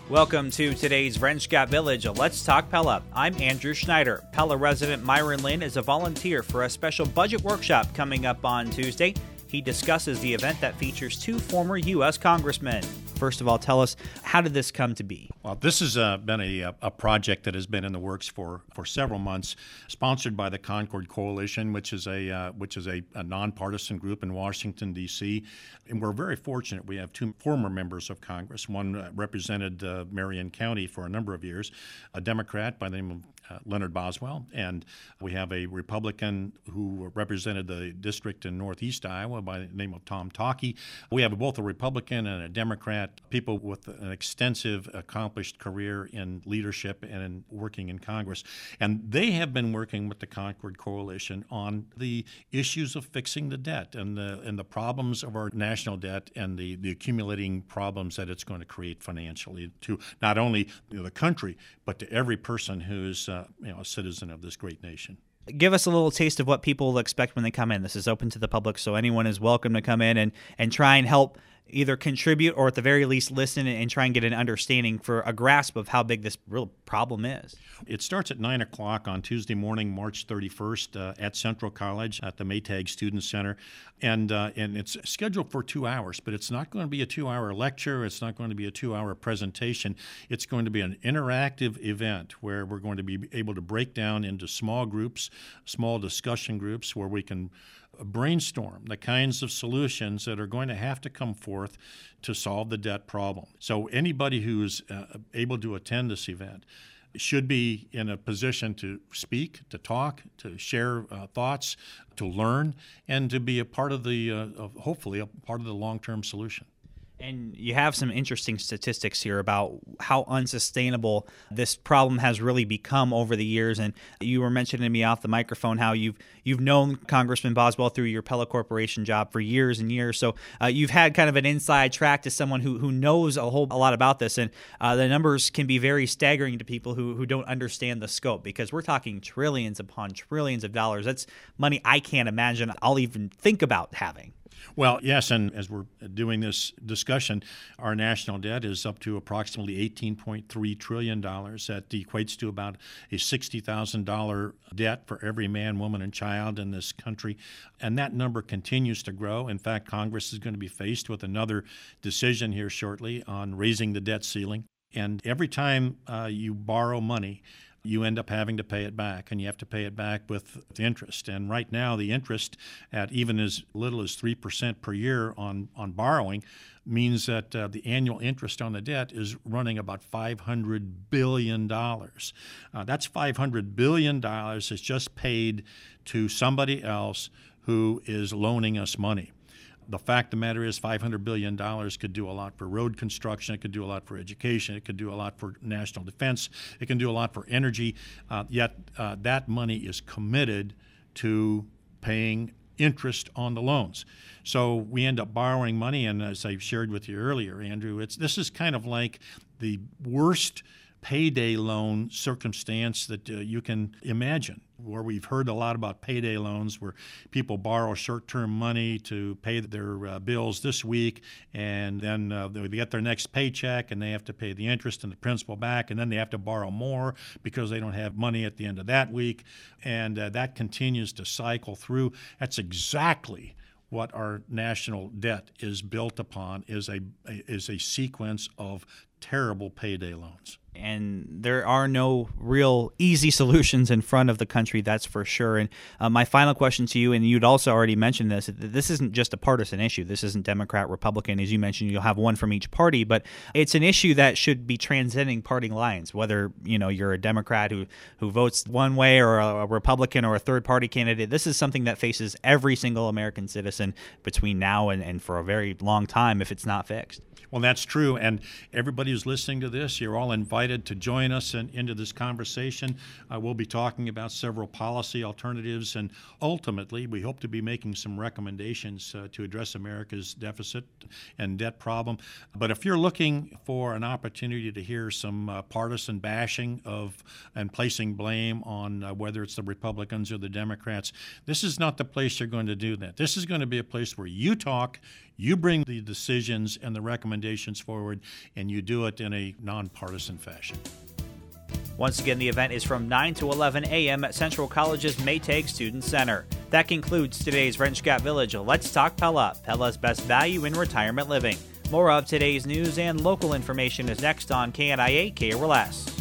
Welcome to today's Wrench Got Village, Let's Talk Pella. I'm Andrew Schneider. Pella resident Myron Lynn is a volunteer for a special budget workshop coming up on Tuesday. He discusses the event that features two former U.S. congressmen. First of all, tell us, how did this come to be? Well, this has been a project that has been in the works for several months, sponsored by the Concord Coalition, which is a nonpartisan group in Washington, D.C. And we're very fortunate. We have two former members of Congress. One represented Marion County for a number of years, a Democrat by the name of Leonard Boswell, and we have a Republican who represented the district in northeast Iowa by the name of Tom Talkey. We have both a Republican and a Democrat, people with an extensive, accomplished career in leadership and in working in Congress. And they have been working with the Concord Coalition on the issues of fixing the debt and the problems of our national debt and the accumulating problems that it's going to create financially to not only the country, but to every person who's a citizen of this great nation. Give us a little taste of what people expect when they come in. This is open to the public, so anyone is welcome to come in and try and help either contribute or at the very least listen and try and get an understanding for a grasp of how big this real problem is. It starts at 9 o'clock on Tuesday morning, March 31st at Central College at the Maytag Student Center. And it's scheduled for 2 hours, but it's not going to be a 2-hour lecture. It's not going to be a 2-hour presentation. It's going to be an interactive event where we're going to be able to break down into small groups, small discussion groups where we can brainstorm the kinds of solutions that are going to have to come forth to solve the debt problem. So anybody who's able to attend this event should be in a position to speak, to talk, to share thoughts, to learn, and to be a part of hopefully a part of the long-term solution. And you have some interesting statistics here about how unsustainable this problem has really become over the years. And you were mentioning to me off the microphone how you've known Congressman Boswell through your Pella Corporation job for years and years. So you've had kind of an inside track to someone who knows a lot about this. And the numbers can be very staggering to people who don't understand the scope, because we're talking trillions upon trillions of dollars. That's money I can't imagine I'll even think about having. Well, yes, and as we're doing this discussion, our national debt is up to approximately $18.3 trillion. That equates to about a $60,000 debt for every man, woman, and child in this country. And that number continues to grow. In fact, Congress is going to be faced with another decision here shortly on raising the debt ceiling. And every time you borrow money, you end up having to pay it back, and you have to pay it back with interest. And right now, the interest at even as little as 3% per year on borrowing means that the annual interest on the debt is running about $500 billion. That's $500 billion that's just paid to somebody else who is loaning us money. The fact of the matter is $500 billion could do a lot for road construction. It could do a lot for education. It could do a lot for national defense. It can do a lot for energy. Yet that money is committed to paying interest on the loans. So we end up borrowing money, and as I shared with you earlier, Andrew, this is kind of like the worst payday loan circumstance that you can imagine, where we've heard a lot about payday loans where people borrow short-term money to pay their bills this week, and then they get their next paycheck and they have to pay the interest and the principal back, and then they have to borrow more because they don't have money at the end of that week, and that continues to cycle through. That's exactly what our national debt is built upon, is a sequence of terrible payday loans. And there are no real easy solutions in front of the country, that's for sure. And my final question to you, and you'd also already mentioned this isn't just a partisan issue. This isn't Democrat, Republican. As you mentioned, you'll have one from each party, but it's an issue that should be transcending party lines, whether you're a Democrat who votes one way or a Republican or a third-party candidate. This is something that faces every single American citizen between now and for a very long time if it's not fixed. Well, that's true, and everybody who's listening to this, you're all invited to join us into this conversation. We'll be talking about several policy alternatives, and ultimately, we hope to be making some recommendations to address America's deficit and debt problem. But if you're looking for an opportunity to hear some partisan bashing and placing blame on whether it's the Republicans or the Democrats, this is not the place you're going to do that. This is going to be a place where you talk, You bring the decisions and the recommendations forward, and you do it in a nonpartisan fashion. Once again, the event is from 9 to 11 a.m. at Central College's Maytag Student Center. That concludes today's Wrench Scott Village Let's Talk Pella, Pella's best value in retirement living. More of today's news and local information is next on KNIA KRLS.